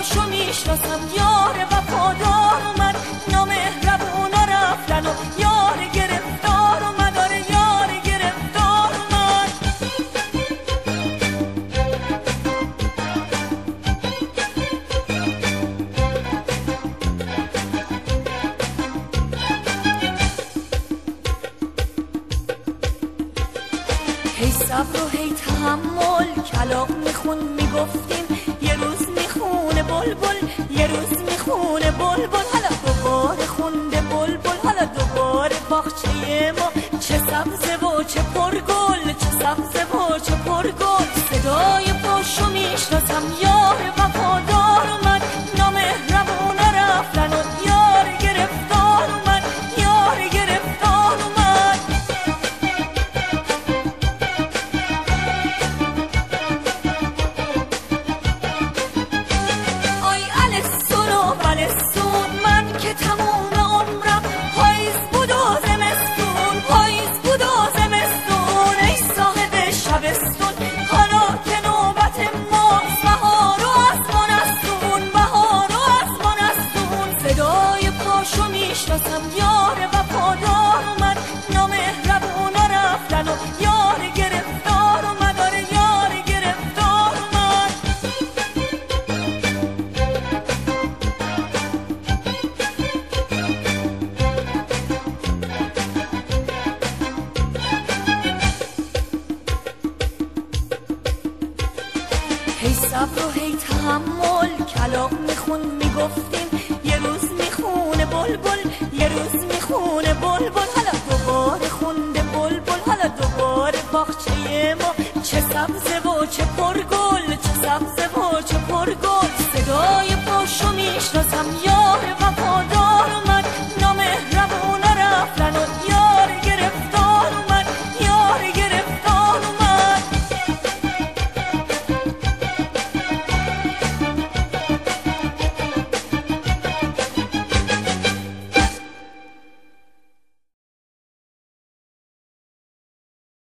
پاشو میشناسم یار وفادار اومد، نامهربونا رفتن و یار گرفتار اومد، آره یار گرفتار اومد. هی صبر و هی تحمل، کلاغ میخون میگفتیم یه روز میخونه بلبل، یه روز میخونه بلبل، حالا دوباره خونده بلبل، حالا دوباره باغچه ما چه سبزه و چه پرگل، چه سبزه و چه پرگل. صدای پاشو میشناسم یا